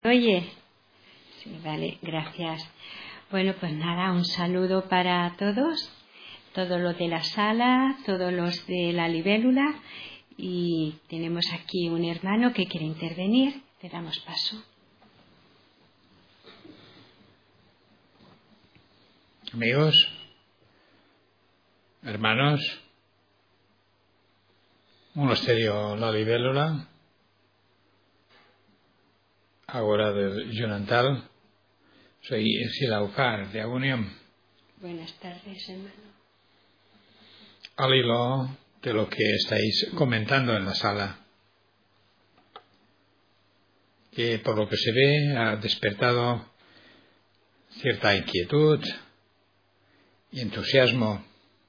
Oye, sí, vale, gracias. Bueno, pues nada, un saludo para todos los de la sala, todos los de la libélula, y tenemos aquí un hermano que quiere intervenir. Le damos paso. Amigos, hermanos, Monasterio La Libélula, agora de Junantal, soy Silaucar de Agunión. Buenas tardes, hermano. Al hilo de lo que estáis comentando en la sala, que por lo que se ve ha despertado cierta inquietud y entusiasmo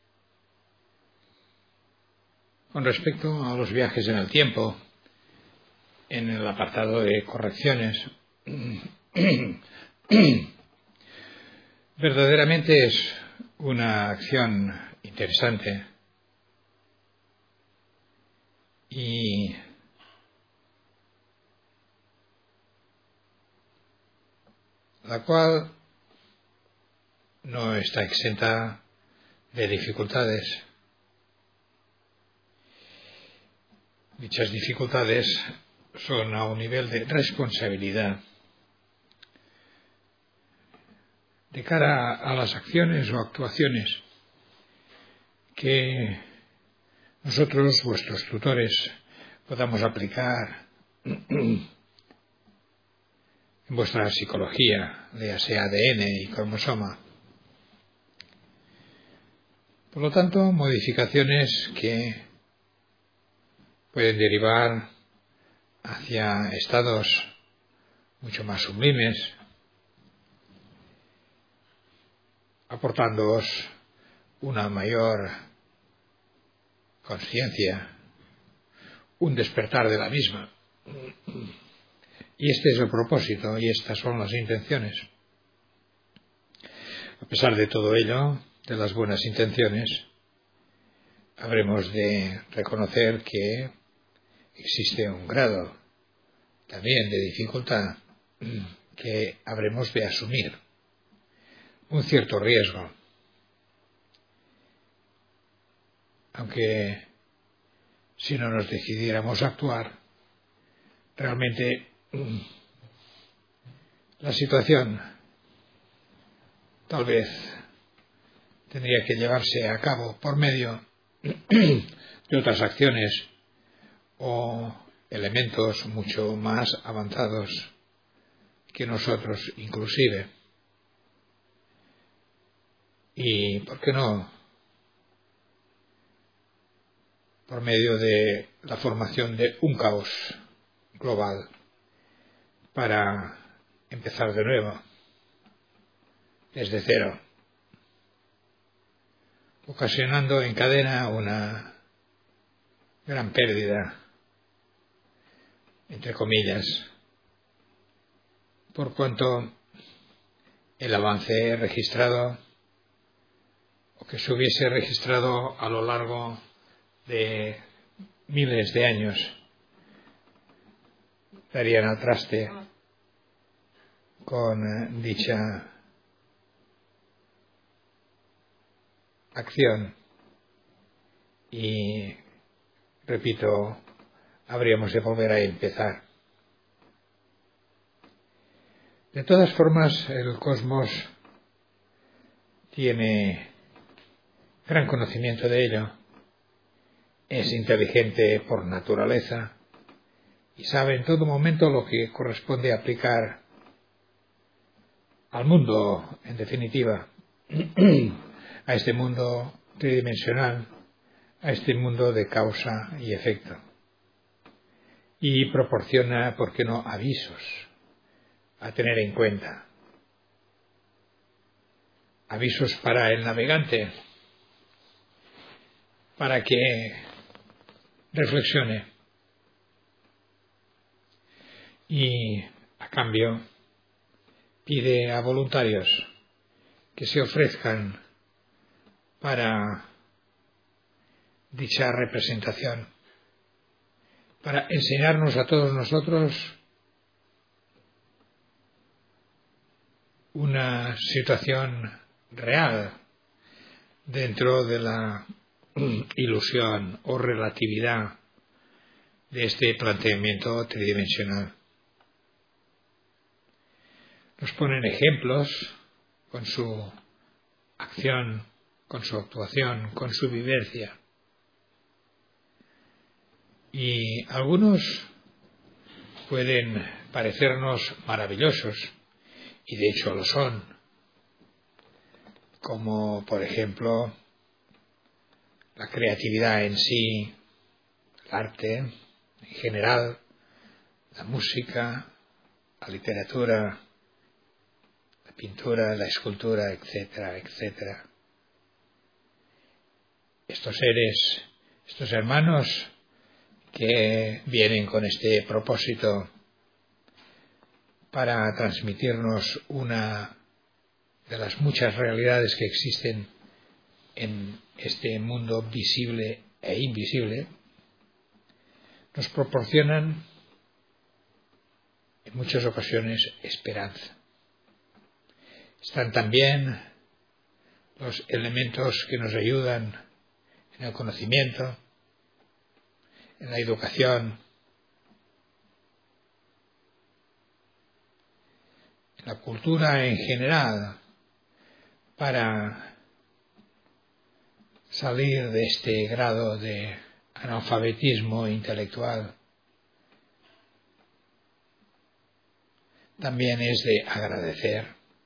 con respecto a los viajes en el tiempo, en el apartado de correcciones. Verdaderamente es una acción interesante y la cual no está exenta de dificultades. Dichas dificultades son a un nivel de responsabilidad de cara a las acciones o actuaciones que nosotros, vuestros tutores, podamos aplicar en vuestra psicología, léase ADN y cromosoma. Por lo tanto, modificaciones que pueden derivar hacia estados mucho más sublimes, aportándoos una mayor conciencia, un despertar de la misma. Y este es el propósito y estas son las intenciones. A pesar de todo ello, de las buenas intenciones, habremos de reconocer que existe un grado también de dificultad que habremos de asumir, un cierto riesgo, aunque si no nos decidiéramos a actuar, realmente la situación tal vez tendría que llevarse a cabo por medio de otras acciones o elementos mucho más avanzados que nosotros inclusive. Y, ¿por qué no?, por medio de la formación de un caos global para empezar de nuevo, desde cero, ocasionando en cadena una gran pérdida, entre comillas, por cuanto el avance registrado o que se hubiese registrado a lo largo de miles de años darían al traste con dicha acción y, repito, habríamos de volver a empezar. De todas formas, el cosmos tiene gran conocimiento de ello, es inteligente por naturaleza y sabe en todo momento lo que corresponde aplicar al mundo, en definitiva, a este mundo tridimensional, a este mundo de causa y efecto. Y proporciona, ¿por qué no?, avisos a tener en cuenta. Avisos para el navegante, para que reflexione. Y, a cambio, pide a voluntarios que se ofrezcan para dicha representación, para enseñarnos a todos nosotros una situación real dentro de la ilusión o relatividad de este planteamiento tridimensional. Nos ponen ejemplos con su acción, con su actuación, con su vivencia. Y algunos pueden parecernos maravillosos, y de hecho lo son, como por ejemplo la creatividad en sí, el arte en general, la música, la literatura, la pintura, la escultura, etcétera, etcétera. Estos seres, estos hermanos que vienen con este propósito para transmitirnos una de las muchas realidades que existen en este mundo visible e invisible, nos proporcionan en muchas ocasiones esperanza. Están también los elementos que nos ayudan en el conocimiento, en la educación, en la cultura en general, para salir de este grado de analfabetismo intelectual. También es de agradecer.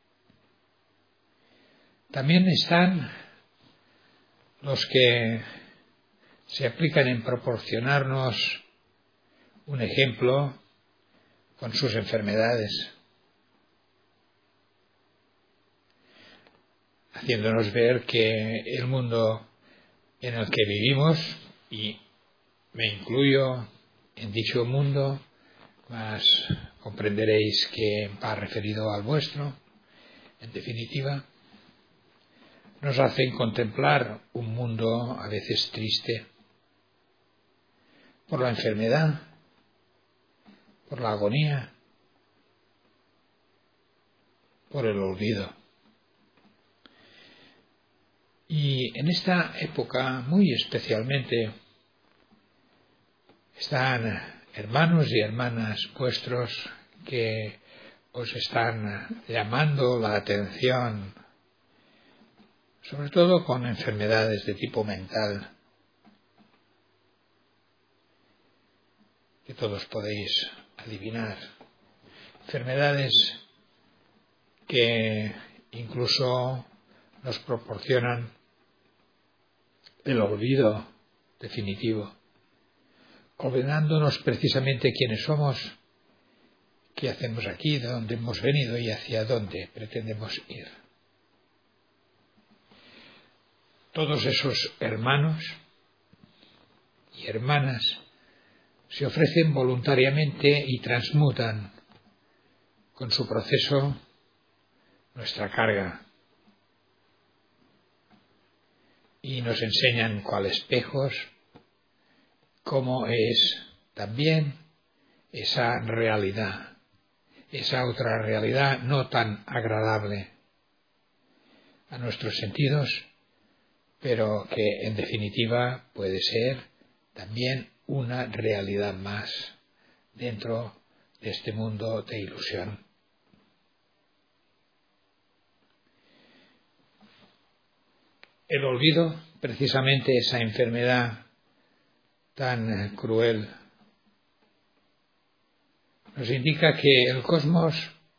También están los que se aplican en proporcionarnos un ejemplo con sus enfermedades, haciéndonos ver que el mundo en el que vivimos, y me incluyo en dicho mundo, mas comprenderéis que va referido al vuestro, en definitiva, nos hacen contemplar un mundo a veces triste por la enfermedad, por la agonía, por el olvido. Y en esta época, muy especialmente, están hermanos y hermanas vuestros que os están llamando la atención, sobre todo con enfermedades de tipo mental, que todos podéis adivinar. Enfermedades que incluso nos proporcionan el olvido definitivo, olvidándonos precisamente quiénes somos, qué hacemos aquí, de dónde hemos venido y hacia dónde pretendemos ir. Todos esos hermanos y hermanas se ofrecen voluntariamente y transmutan con su proceso nuestra carga y nos enseñan cual espejos cómo es también esa realidad, esa otra realidad no tan agradable a nuestros sentidos, pero que en definitiva puede ser también una realidad más dentro de este mundo de ilusión. El olvido, precisamente esa enfermedad tan cruel, nos indica que el cosmos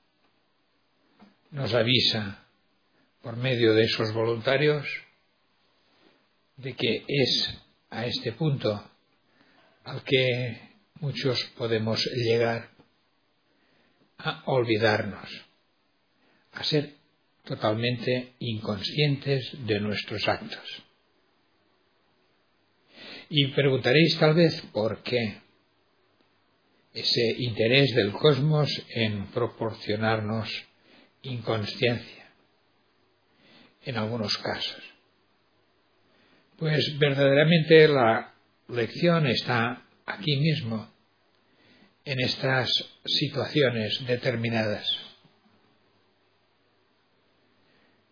nos avisa por medio de esos voluntarios de que es a este punto al que muchos podemos llegar a olvidarnos, a ser totalmente inconscientes de nuestros actos. Y preguntaréis tal vez por qué ese interés del cosmos en proporcionarnos inconsciencia en algunos casos. Pues verdaderamente la lección está aquí mismo, en estas situaciones determinadas.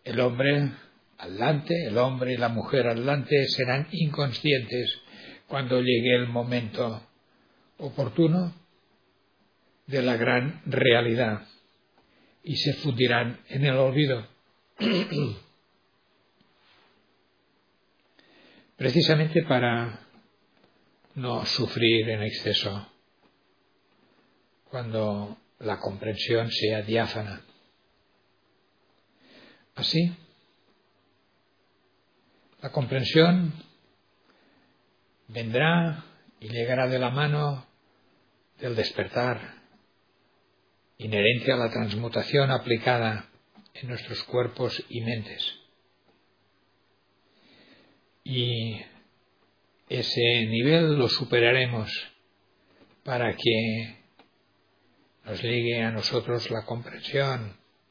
el hombre atlante, el hombre y la mujer atlante serán inconscientes cuando llegue el momento oportuno de la gran realidad y se fundirán en el olvido. Precisamente para no sufrir en exceso cuando la comprensión sea diáfana. Así, la comprensión vendrá y llegará de la mano del despertar inherente a la transmutación aplicada en nuestros cuerpos y mentes. Y ese nivel lo superaremos para que nos llegue a nosotros la comprensión.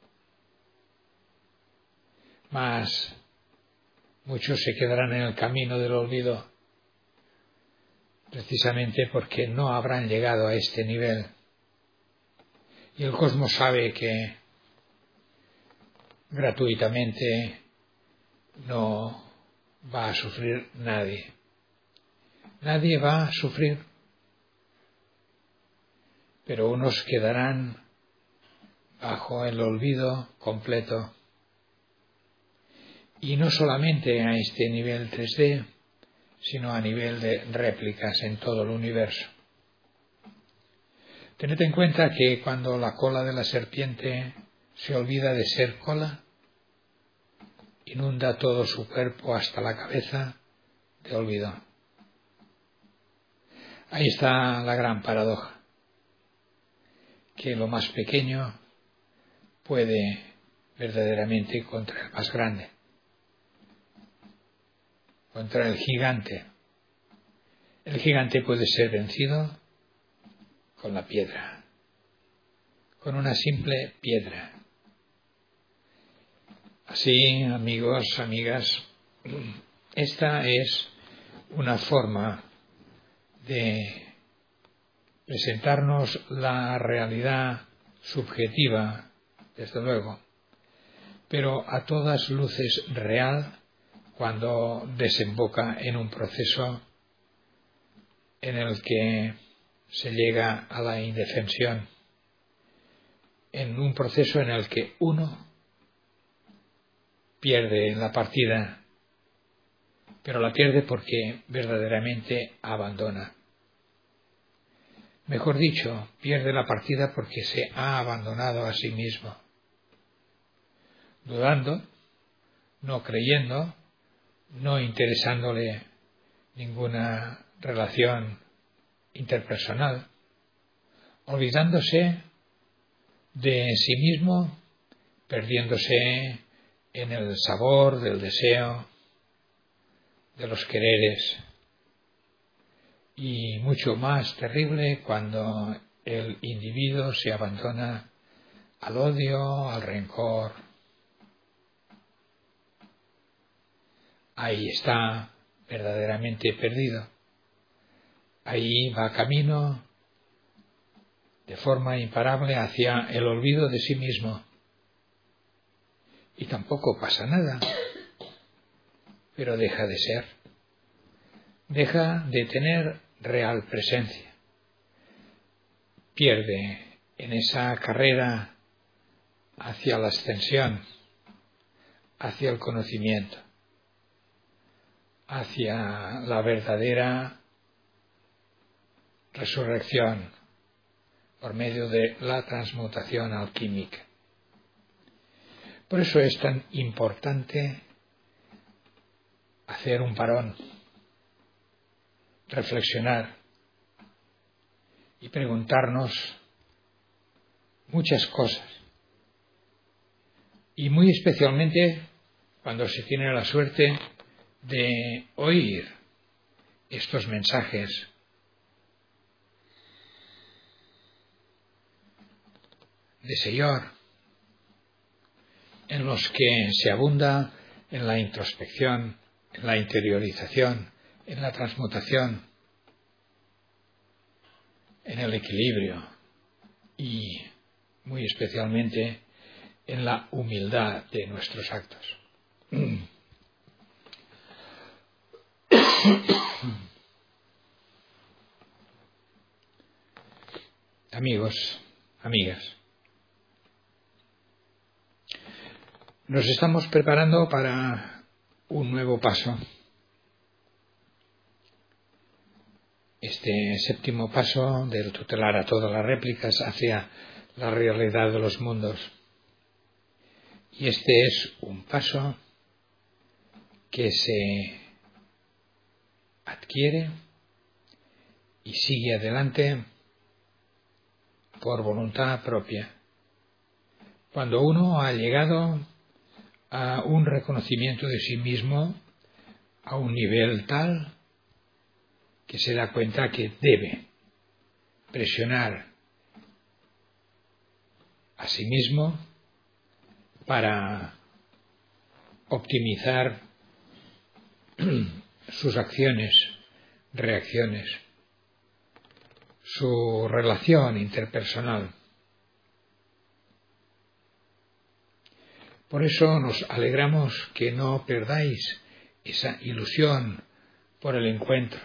Mas muchos se quedarán en el camino del olvido precisamente porque no habrán llegado a este nivel. Y el cosmos sabe que gratuitamente no va a sufrir nadie. Nadie va a sufrir, pero unos quedarán bajo el olvido completo. Y no solamente a este nivel 3D, sino a nivel de réplicas en todo el universo. Tened en cuenta que cuando la cola de la serpiente se olvida de ser cola, inunda todo su cuerpo hasta la cabeza de olvido. Ahí está la gran paradoja, que lo más pequeño puede verdaderamente contra el más grande, contra el gigante. El gigante puede ser vencido con la piedra, con una simple piedra. Así, amigos, amigas, esta es una forma de presentarnos la realidad subjetiva, desde luego, pero a todas luces real cuando desemboca en un proceso en el que se llega a la indefensión, en un proceso en el que uno pierde la partida, pero la pierde porque verdaderamente abandona. Mejor dicho, pierde la partida porque se ha abandonado a sí mismo, dudando, no creyendo, no interesándole ninguna relación interpersonal, olvidándose de sí mismo, perdiéndose en el sabor del deseo, de los quereres, y mucho más terrible cuando el individuo se abandona al odio, al rencor. Ahí está verdaderamente perdido. Ahí va camino de forma imparable hacia el olvido de sí mismo. Y tampoco pasa nada, pero deja de ser. Deja de tener real presencia. Pierde en esa carrera hacia la ascensión, hacia el conocimiento, hacia la verdadera resurrección por medio de la transmutación alquímica. Por eso es tan importante hacer un parón, reflexionar y preguntarnos muchas cosas. Y muy especialmente cuando se tiene la suerte de oír estos mensajes de Señor, en los que se abunda en la introspección, en la interiorización, en la transmutación, en el equilibrio y muy especialmente en la humildad de nuestros actos. Amigos, amigas, nos estamos preparando para un nuevo paso. Este séptimo paso del tutelar a todas las réplicas hacia la realidad de los mundos. Y este es un paso que se adquiere y sigue adelante por voluntad propia. Cuando uno ha llegado a un reconocimiento de sí mismo a un nivel tal que se da cuenta que debe presionar a sí mismo para optimizar sus acciones, reacciones, su relación interpersonal. Por eso nos alegramos que no perdáis esa ilusión por el encuentro,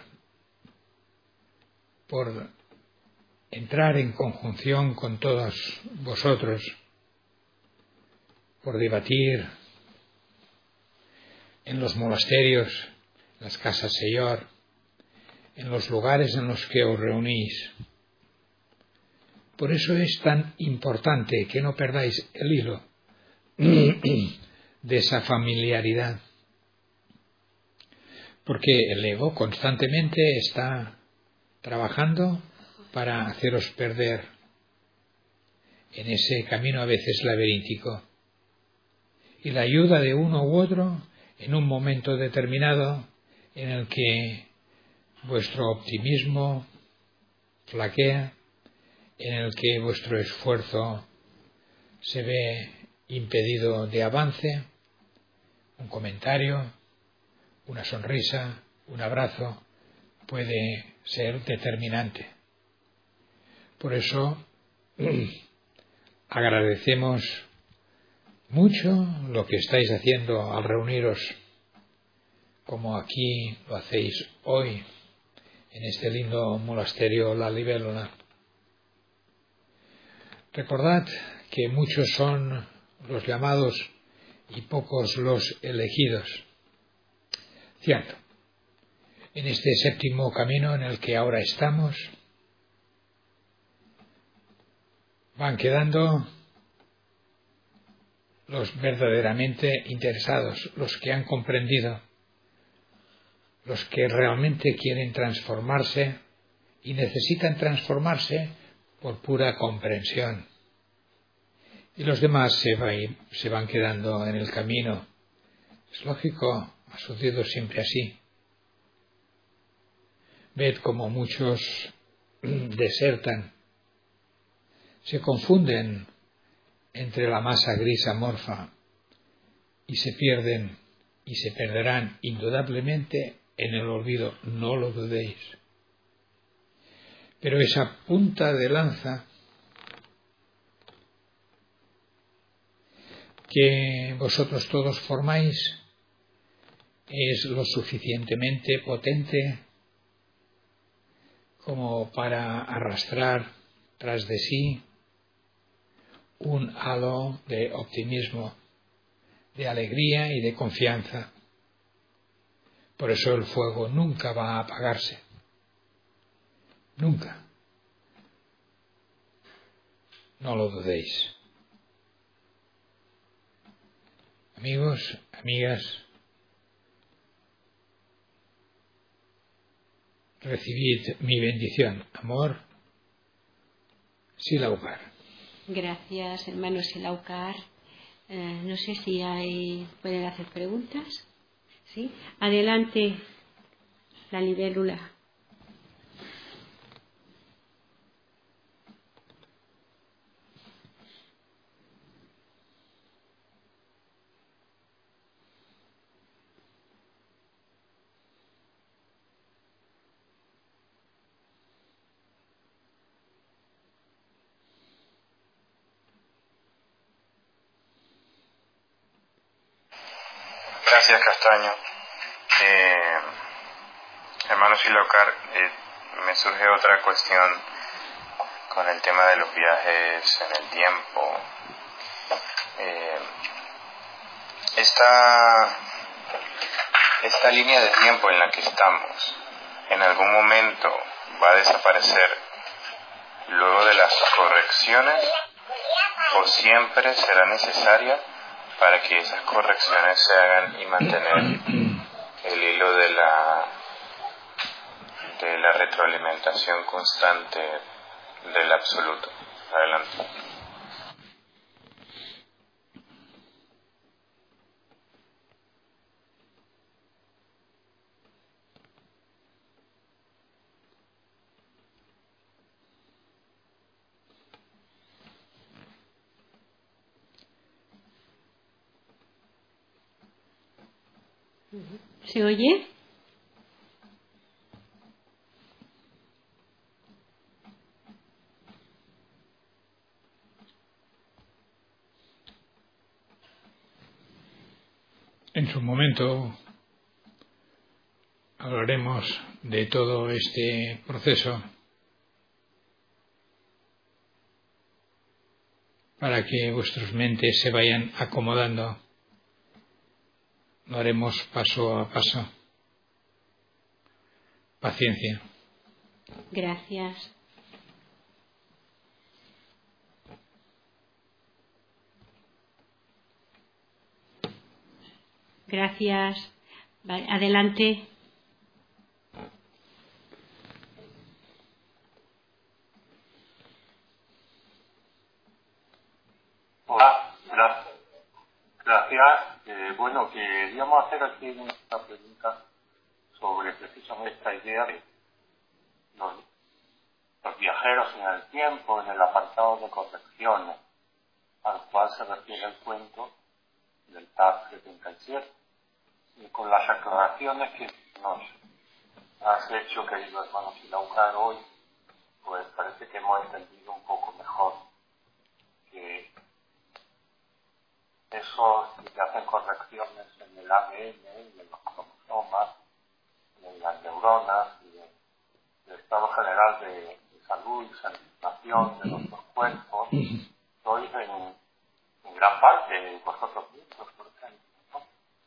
por entrar en conjunción con todos vosotros, por debatir en los monasterios, las casas Señor, en los lugares en los que os reunís. Por eso es tan importante que no perdáis el hilo de esa familiaridad, porque el ego constantemente está trabajando para haceros perder en ese camino a veces laberíntico. Y la ayuda de uno u otro en un momento determinado en el que vuestro optimismo flaquea, en el que vuestro esfuerzo se ve impedido de avance, un comentario, una sonrisa, un abrazo puede ser determinante. Por eso agradecemos mucho lo que estáis haciendo al reuniros, como aquí lo hacéis hoy, en este lindo monasterio La Libélula. Recordad que muchos son los llamados y pocos los elegidos. Cierto, en este séptimo camino en el que ahora estamos, van quedando los verdaderamente interesados, los que han comprendido, los que realmente quieren transformarse y necesitan transformarse por pura comprensión. Y los demás se van quedando en el camino. Es lógico, ha sucedido siempre así. Ved cómo muchos desertan, se confunden entre la masa gris amorfa y se pierden y se perderán indudablemente en el olvido, no lo dudéis. Pero esa punta de lanza que vosotros todos formáis es lo suficientemente potente como para arrastrar tras de sí un halo de optimismo, de alegría y de confianza. Por eso el fuego nunca va a apagarse. Nunca. No lo dudéis. Amigos, amigas, recibid mi bendición, amor, Silaucar. Gracias, hermano Silaucar. No sé si pueden hacer preguntas. ¿Sí? Adelante, la libélula. Gracias, Castaño. Hermano Silocar, me surge otra cuestión con el tema de los viajes en el tiempo. Esta línea de tiempo en la que estamos, ¿en algún momento va a desaparecer luego de las correcciones o siempre será necesaria para que esas correcciones se hagan y mantener el hilo de la retroalimentación constante del absoluto? Adelante. ¿Se oye? En su momento hablaremos de todo este proceso para que vuestras mentes se vayan acomodando. Lo haremos paso a paso. Paciencia. Gracias. Gracias. Vale, adelante. Hola, gracias. Bueno, queríamos hacer aquí una pregunta sobre precisamente esta idea de los viajeros en el tiempo, en el apartado de correcciones, al cual se refiere el cuento del TAP 77. Y con las aclaraciones que nos has hecho, querido hermano Silaucar, hoy, pues parece que hemos entendido un poco mejor que esos que hacen correcciones en el ADN, en los cromosomas, en las neuronas y en el estado general de salud y sanitación de nuestros cuerpos, sois en gran parte vosotros mismos, por ejemplo, ¿no?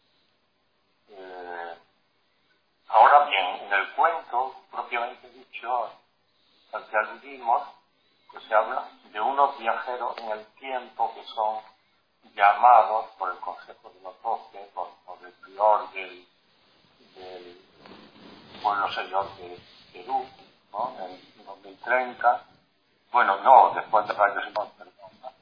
Ahora bien, en el cuento, propiamente dicho, al que aludimos, pues se habla de unos viajeros en el tiempo que son llamados por el Consejo de los 12, por el prior del pueblo señor de Perú, ¿no? En 2030, bueno, no, después de varios años, perdón,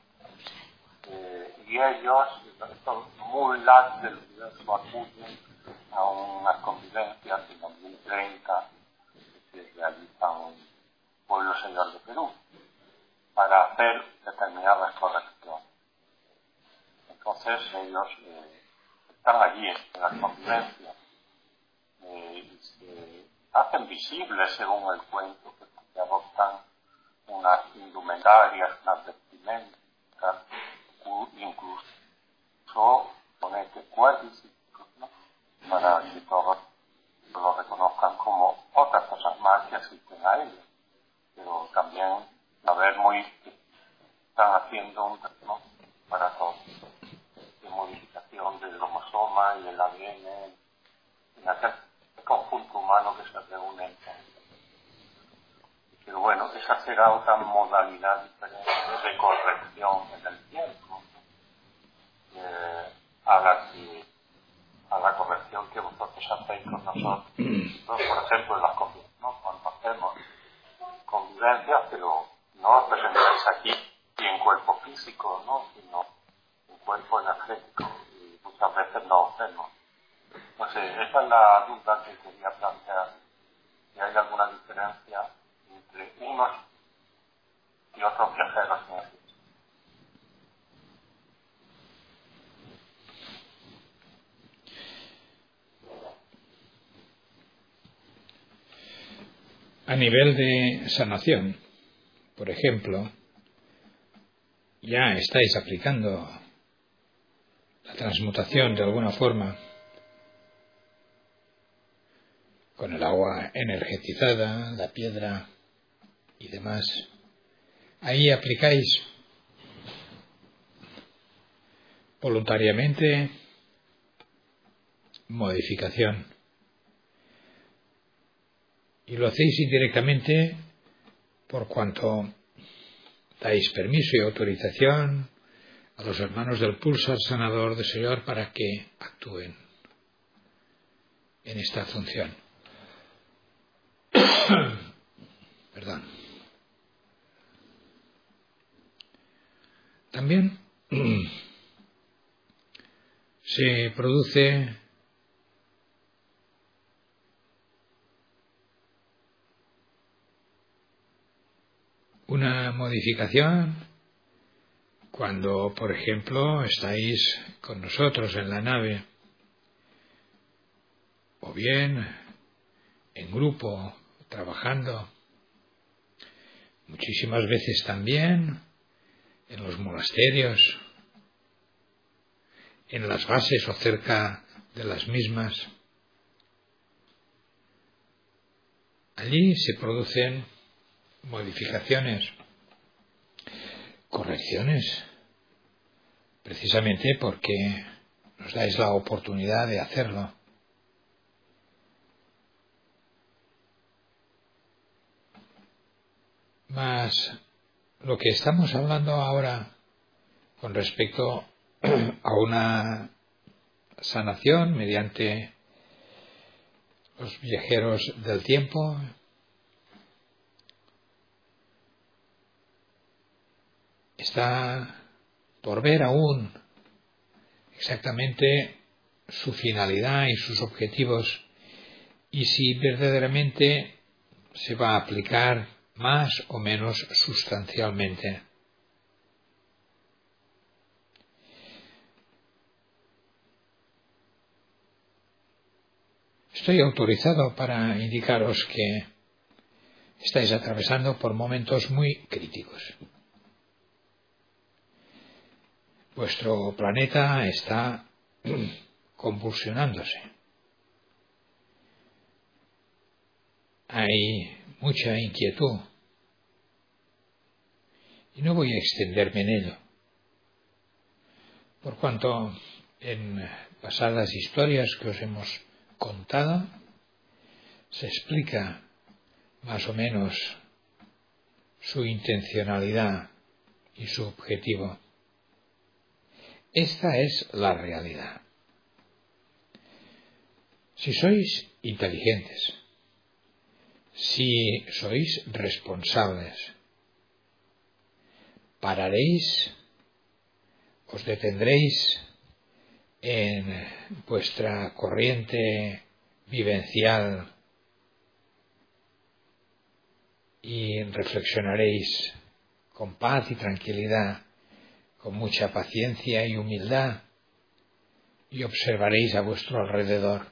y ellos, estos mulas del universo, acuden a unas convivencias en 2030 que se realizan en pueblo señor de Perú para hacer determinadas correcciones. Entonces ellos están allí en las convivencias y se hacen visibles, según el cuento, que adoptan unas indumentarias, unas vestimentas, incluso ponete cuadrísticos, ¿no? Para que todos lo reconozcan como otras cosas más que asisten a ellos. Pero también saber muy que están haciendo un ¿no? para todos de modificación del cromosoma y el ADN en aquel conjunto humano que se reúne. Pero bueno, esa será otra modalidad diferente de corrección en el tiempo, a la corrección que vosotros hacéis con nosotros. Por ejemplo, en las convivencias, ¿no? Cuando hacemos convivencias, pero no os presentáis aquí y en cuerpo físico, ¿no? Sino en cuerpo energético, y muchas veces no os vemos. Entonces, esa es la duda que quería plantear, si hay alguna diferencia entre unos y otros viajeros en el tiempo. A nivel de sanación, por ejemplo, ya estáis aplicando la transmutación de alguna forma con el agua energetizada, la piedra y demás. Ahí aplicáis voluntariamente modificación y lo hacéis indirectamente por cuanto dais permiso y autorización a los hermanos del pulsar sanador del Señor para que actúen en esta función. Perdón. También se produce una modificación cuando, por ejemplo, estáis con nosotros en la nave, o bien en grupo, trabajando, muchísimas veces también en los monasterios, en las bases o cerca de las mismas. Allí se producen modificaciones, correcciones, precisamente porque nos dais la oportunidad de hacerlo. Mas lo que estamos hablando ahora con respecto a una sanación mediante los viajeros del tiempo, está por ver aún exactamente su finalidad y sus objetivos y si verdaderamente se va a aplicar más o menos sustancialmente. Estoy autorizado para indicaros que estáis atravesando por momentos muy críticos. Vuestro planeta está convulsionándose. Hay mucha inquietud. Y no voy a extenderme en ello. Por cuanto en pasadas historias que os hemos contado, se explica más o menos su intencionalidad y su objetivo. Esta es la realidad. Si sois inteligentes, si sois responsables, pararéis, os detendréis en vuestra corriente vivencial y reflexionaréis con paz y tranquilidad, con mucha paciencia y humildad, y observaréis a vuestro alrededor.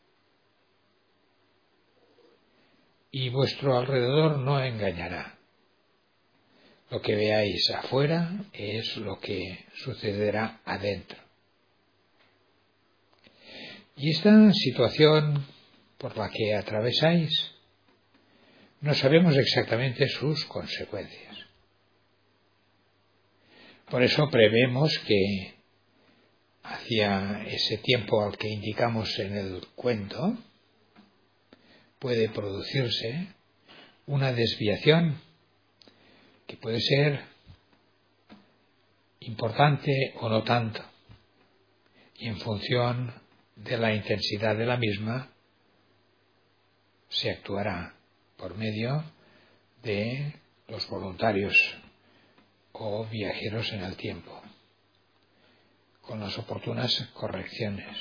Y vuestro alrededor no engañará. Lo que veáis afuera es lo que sucederá adentro. Y esta situación por la que atravesáis, no sabemos exactamente sus consecuencias. Por eso prevemos que hacia ese tiempo al que indicamos en el cuento puede producirse una desviación que puede ser importante o no tanto, y en función de la intensidad de la misma se actuará por medio de los voluntarios o viajeros en el tiempo, con las oportunas correcciones.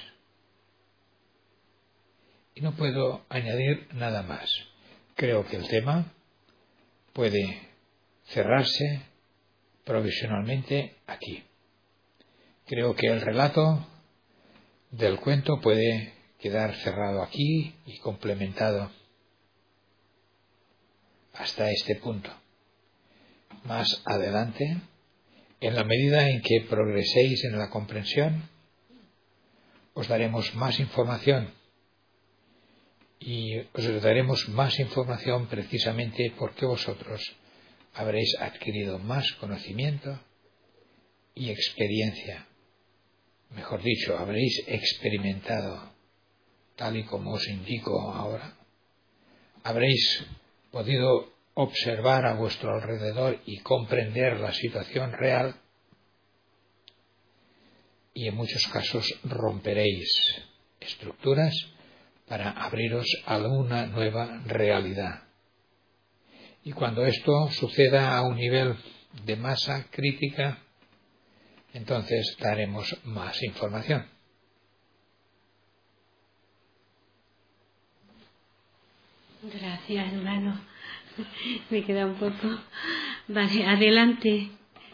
Y no puedo añadir nada más. Creo que el tema puede cerrarse provisionalmente aquí. Creo que el relato del cuento puede quedar cerrado aquí y complementado hasta este punto. Más adelante, en la medida en que progreséis en la comprensión, os daremos más información y os daremos más información precisamente porque vosotros habréis adquirido más conocimiento y experiencia. Mejor dicho, habréis experimentado, tal y como os indico ahora. Habréis podido observar a vuestro alrededor y comprender la situación real, y en muchos casos romperéis estructuras para abriros a una nueva realidad. Y cuando esto suceda a un nivel de masa crítica, entonces daremos más información. Gracias, hermano. Me queda un poco. Vale, adelante.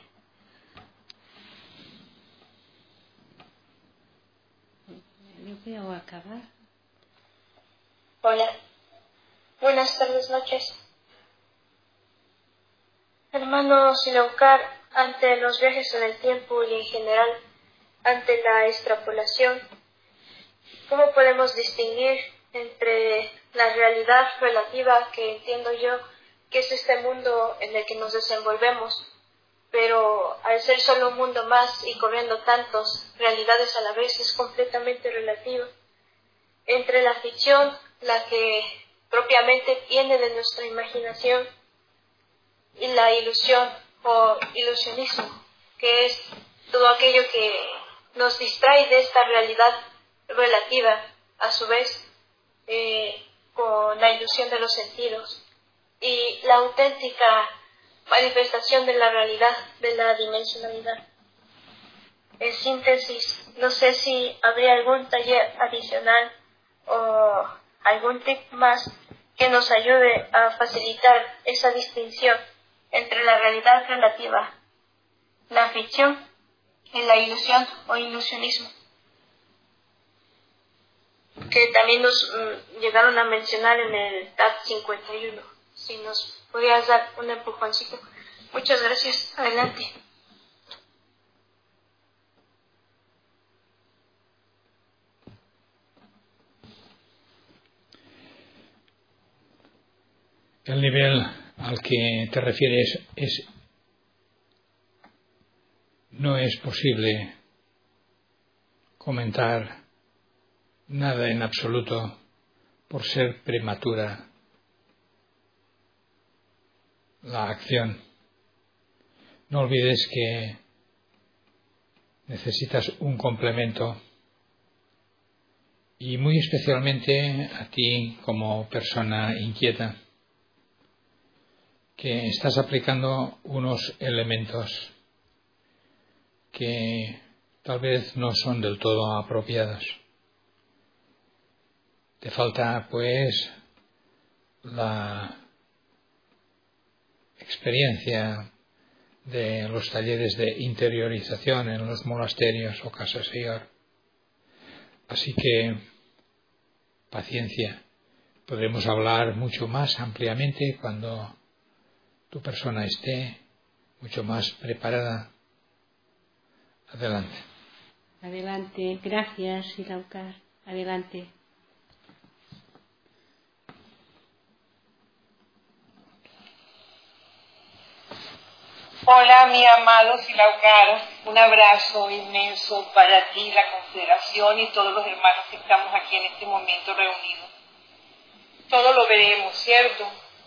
Yo voy a acabar. Hola. Buenas tardes, noches. Hermano Silaucar, ante los viajes en el tiempo y en general, ante la extrapolación, ¿cómo podemos distinguir entre la realidad relativa que entiendo yo que es este mundo en el que nos desenvolvemos, pero al ser solo un mundo más y corriendo tantas realidades a la vez es completamente relativa, entre la ficción, la que propiamente viene de nuestra imaginación, y la ilusión o ilusionismo, que es todo aquello que nos distrae de esta realidad relativa, a su vez con la ilusión de los sentidos y la auténtica manifestación de la realidad, de la dimensionalidad. En síntesis, no sé si habría algún taller adicional o algún tip más que nos ayude a facilitar esa distinción entre la realidad relativa, la ficción y la ilusión o ilusionismo, que también nos llegaron a mencionar en el TAP 51. Si nos podrías dar un empujoncito. Muchas gracias. Adelante. El nivel al que te refieres no es posible comentar nada en absoluto por ser prematura la acción. No olvides que necesitas un complemento, y muy especialmente a ti como persona inquieta, que estás aplicando unos elementos que tal vez no son del todo apropiados. Te falta, pues, la experiencia de los talleres de interiorización en los monasterios o casas Señor. Así que, paciencia. Podremos hablar mucho más ampliamente cuando tu persona esté mucho más preparada. Adelante. Adelante. Gracias, Silaucar. Adelante. Hola, mi amado Silaucar, un abrazo inmenso para ti, la Confederación y todos los hermanos que estamos aquí en este momento reunidos. Todo lo veremos, ¿cierto?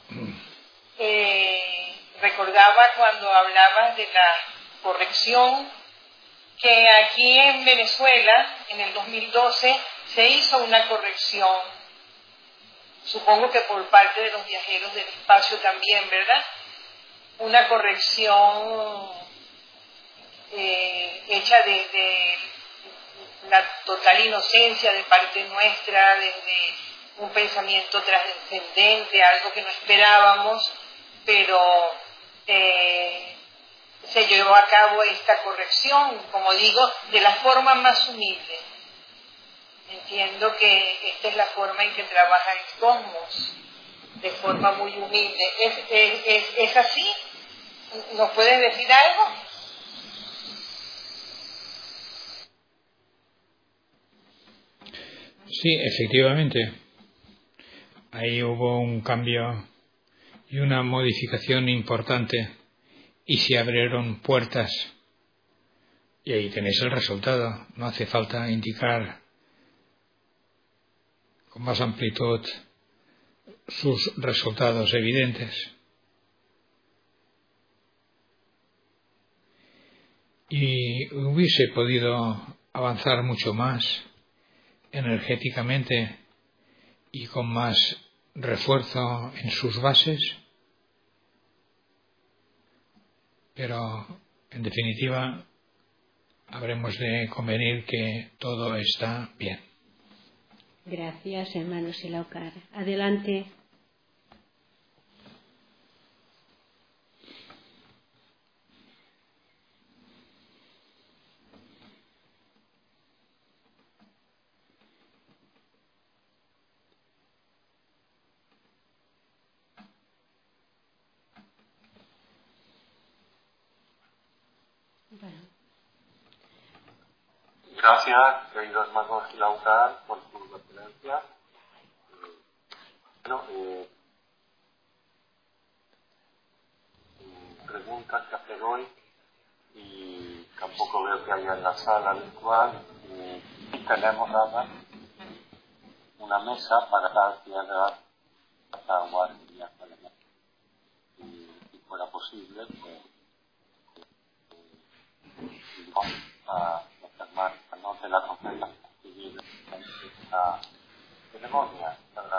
Recordaba cuando hablabas de la corrección que aquí en Venezuela, en el 2012, se hizo una corrección, supongo que por parte de los viajeros del espacio también, ¿verdad? Una corrección hecha desde la total inocencia de parte nuestra, desde un pensamiento trascendente, algo que no esperábamos, pero se llevó a cabo esta corrección, como digo, de la forma más humilde. Entiendo que esta es la forma en que trabaja el cosmos, de forma muy humilde. ¿Es así? ¿Nos puedes decir algo? Sí, efectivamente. ahí hubo un cambio y una modificación importante y se abrieron puertas. Y ahí tenéis el resultado. No hace falta indicar con más amplitud sus resultados evidentes. Y hubiese podido avanzar mucho más energéticamente y con más refuerzo en sus bases, pero en definitiva habremos de convenir que todo está bien. Gracias, hermano Silaucar. Adelante. Gracias, querido hermano Silaucar, por tu referencia. Preguntas que hacer hoy y tampoco veo que haya en la sala virtual. Tenemos nada una mesa para dar piedras para guardar y si fuera posible, pues a los hermanos de la congregación civil en esta ceremonia.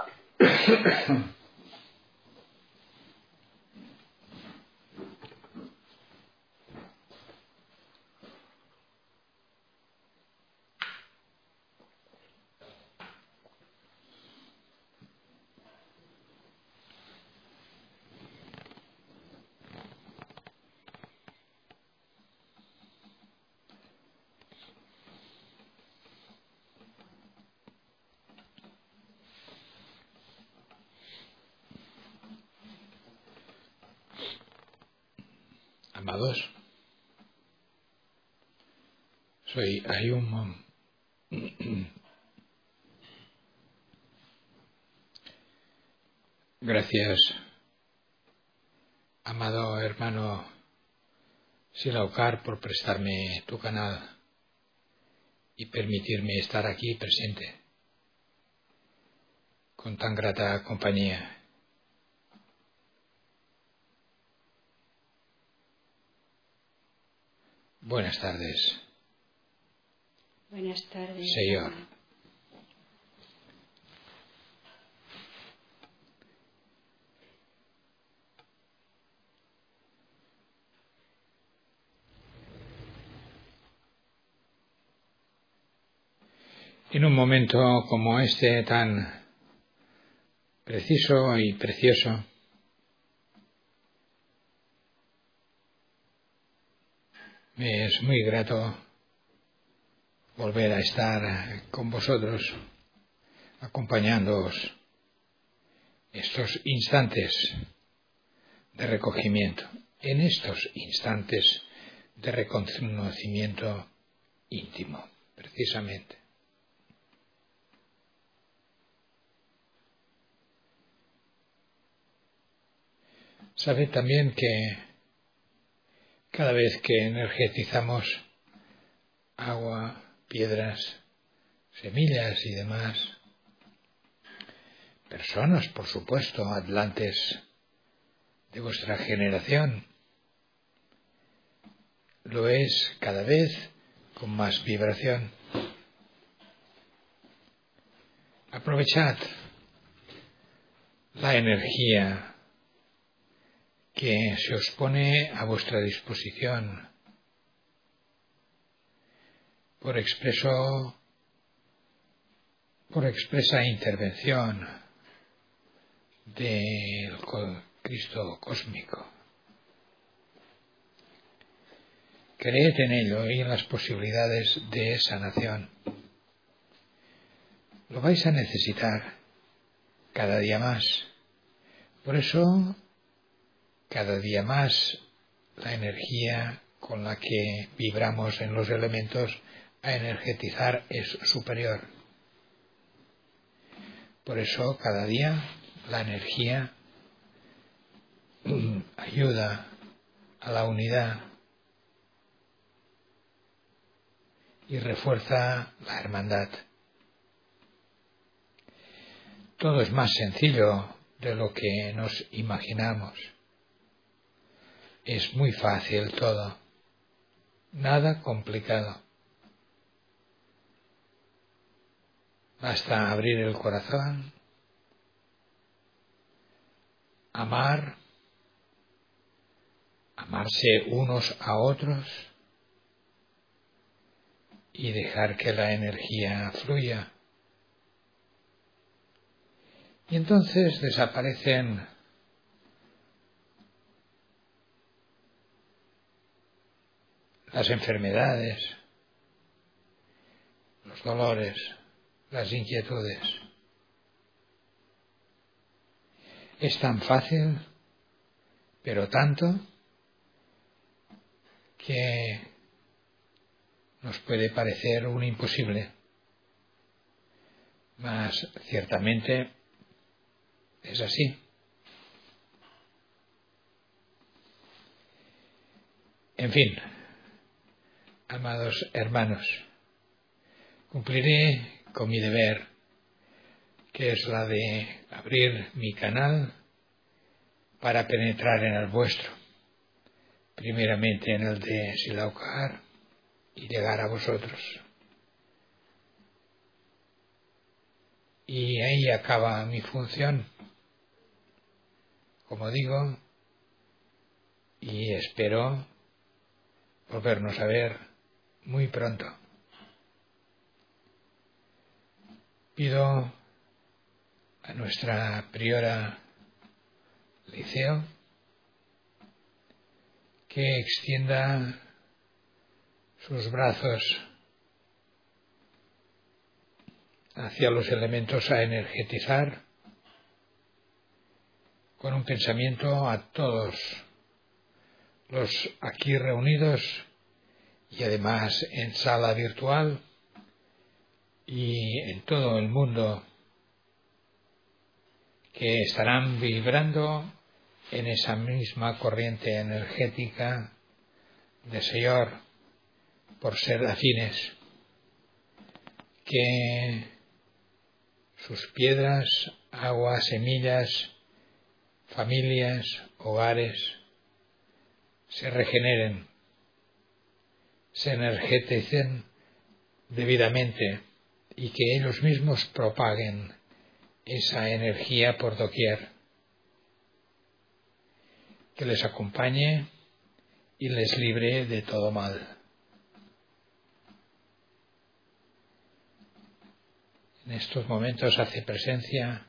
Amados, soy Ayum. Gracias, amado hermano Silaucar, por prestarme tu canal y permitirme estar aquí presente con tan grata compañía. Buenas tardes. Buenas tardes. Señor. En un momento como este tan preciso y precioso, me es muy grato volver a estar con vosotros, acompañándoos estos instantes de recogimiento, en estos instantes de reconocimiento íntimo, precisamente. Sabed también que cada vez que energetizamos agua, piedras, semillas y demás, personas, por supuesto, atlantes de vuestra generación, lo es cada vez con más vibración. Aprovechad la energía que se os pone a vuestra disposición por expresa intervención del Cristo cósmico. Creed en ello y en las posibilidades de sanación. Lo vais a necesitar cada día más. Por eso, cada día más, la energía con la que vibramos en los elementos a energetizar es superior. Por eso, cada día la energía ayuda a la unidad y refuerza la hermandad. Todo es más sencillo de lo que nos imaginamos. Es muy fácil todo, nada complicado. Basta abrir el corazón, amarse unos a otros y dejar que la energía fluya. Y entonces desaparecen las enfermedades, los dolores, las inquietudes. Es tan fácil, pero tanto, que nos puede parecer un imposible, mas ciertamente es así. En fin, amados hermanos, cumpliré con mi deber, que es la de abrir mi canal para penetrar en el vuestro, primeramente en el de Silaucar y llegar a vosotros. Y ahí acaba mi función, como digo, y espero volvernos a ver muy pronto. Pido a nuestra priora Liceo que extienda sus brazos hacia los elementos a energetizar, con un pensamiento a todos los aquí reunidos y además en sala virtual y en todo el mundo, que estarán vibrando en esa misma corriente energética del Señor por ser afines, que sus piedras, aguas, semillas, familias, hogares se regeneren, se energeticen debidamente y que ellos mismos propaguen esa energía por doquier, que les acompañe y les libre de todo mal. En estos momentos hace presencia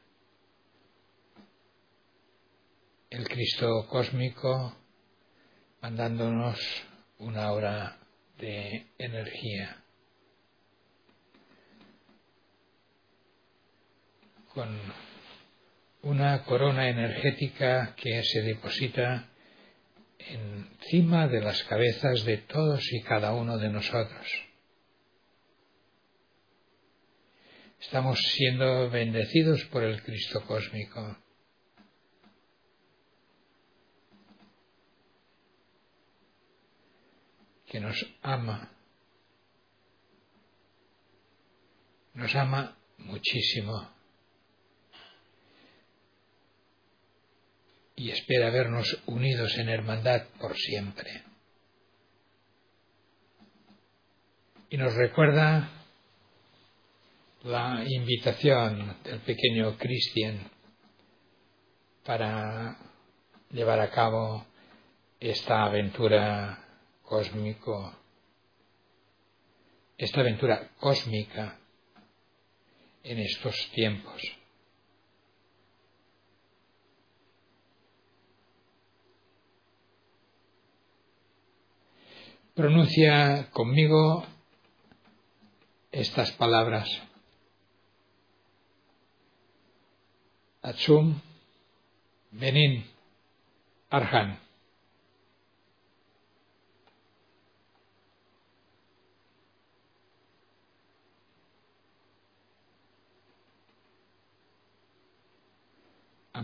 el Cristo cósmico, mandándonos una hora de energía, con una corona energética que se deposita encima de las cabezas de todos y cada uno de nosotros. Estamos siendo bendecidos por el Cristo cósmico. Que nos ama muchísimo y espera vernos unidos en hermandad por siempre. Y nos recuerda la invitación del pequeño Cristian para llevar a cabo esta aventura cósmica en estos tiempos. Pronuncia conmigo estas palabras. Atsum Benin Arhan.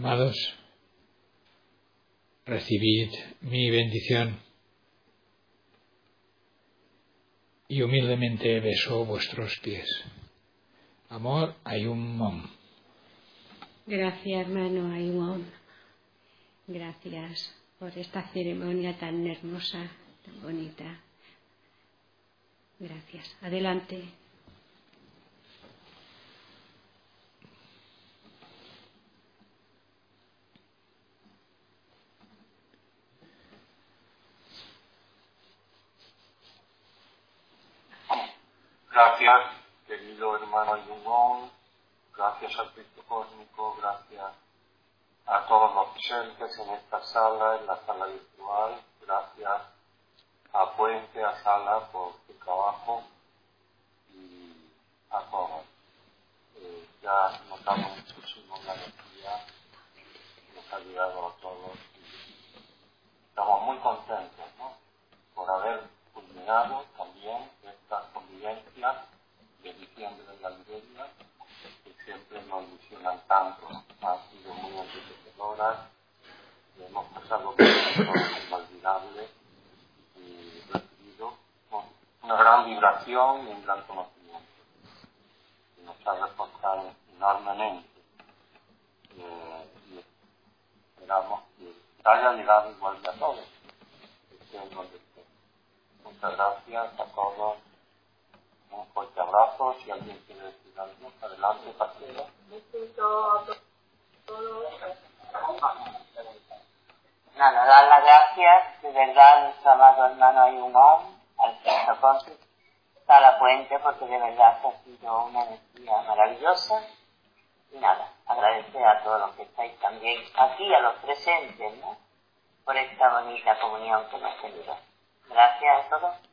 Amados, recibid mi bendición y humildemente beso vuestros pies. Amor Ayum Om. Gracias, hermano Ayum. Gracias por esta ceremonia tan hermosa, tan bonita. Gracias. Adelante. Gracias, querido hermano Ayumón, gracias al Cristo Cósmico, gracias a todos los presentes en esta sala, en la sala virtual, gracias a Puente, a Sala por su trabajo y a todos. Ya notamos muchísimo la energía que nos ha llegado a todos y estamos muy contentos, ¿no?, por haber culminado también estas convivencias de diciembre de la Liberia, que siempre nos ilusionan tanto. Han sido muy enriquecedoras, hemos pasado momentos inolvidables y recibido una gran vibración y un gran conocimiento que nos ha reforzado enormemente, y esperamos que haya llegado igual que a todos, que estén donde estén. Muchas gracias a todos, un fuerte abrazo. Si alguien quiere decir algo, adelante, Pastora. Nada, dar las gracias de verdad a nuestro amado hermano Ayumón, al Cristo Cósmico, a la Puente, porque de verdad ha sido una energía maravillosa. Y nada, agradecer a todos los que estáis también aquí, a los presentes, ¿no?, por esta bonita comunión que hemos tenido. Gracias a todos.